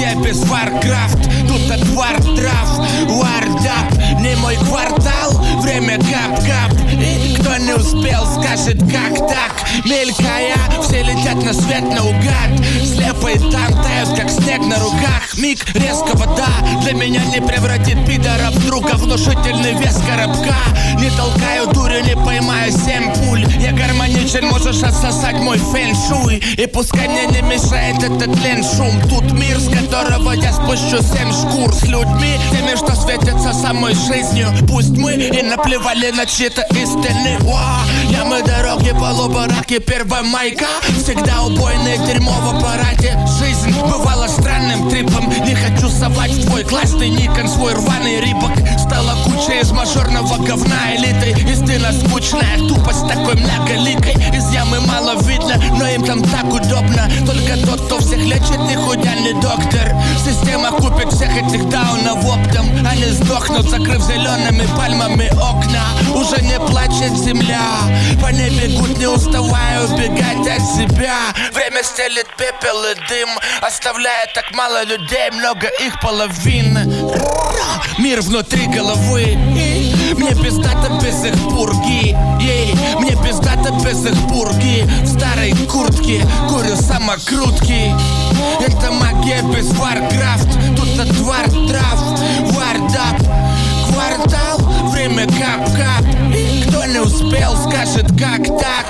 магия без Warcraft. Тут отвар трав, вардап. Не мой квартал, время кап-кап. И кто не успел, скажет как так. Мелькая, все летят на свет наугад. Слепо и там тают, как снег на руках. Миг, резко вода для меня не превратит пидора в друга. Внушительный вес коробка. Не толкаю дурью, не поймаю 7 пуль. Я гармоничен, можешь отсосать мой фэн-шуй. И пускай мне не мешает этот лен-шум. Тут мир, с которого я спущу 7 шкур. С людьми, теми, что светятся самой жизнью. Пусть мы и наплевали на чьи-то истины. Ямы, дороги, полубараки, первомайка. Всегда убойное дерьмо в аппарате. Жизнь бывала странным трипом. Не хочу совать в твой классный Никон. Свой рваный рибок стала куча из мажорного говна элитой. Истина скучная, тупость такой многоликой. Из ямы мало видно, но им там так удобно. Только тот, кто всех лечит, нихуя не доктор. Система купит всех этих даунов оптом. Они сдохнут, закрыв зелеными пальмами окна. Уже не плачет земля. По ней бегут, не уставая убегать от себя. Время стелит пепел и дым, оставляя так мало людей, много их половина. Мир внутри головы. Мне пиздато без их пурги. Мне пиздато без их пурги. В старой куртке курю самокрутки. Это магия без Warcraft. Тут отвар трав, вардап. Квартал, время кап-кап. И кто не успел, скажет как так.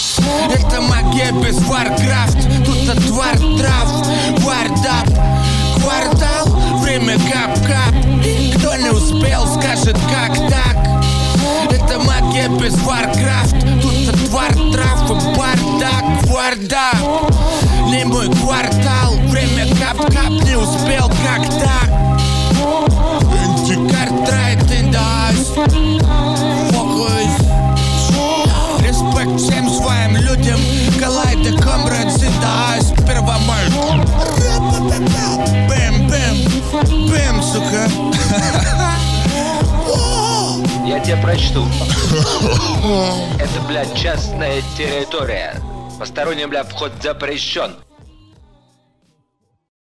Это магия без Warcraft. Тут отвар трав, вардап. Квартал, время кап-кап. И кто не успел, скажет как так. Это магия без Warcraft. Тут отвар трав и бардак, вардап. Не мой квартал, время кап-кап. Не успел как так. Картрайт in the eyes. Focus. Респект всем своим людям. Коллайда, comrades in the eyes. Первомай. Бэм-бэм. Бэм, сука. Я тебе прочту. Это, блядь, частная территория. Посторонним, блядь, вход запрещен.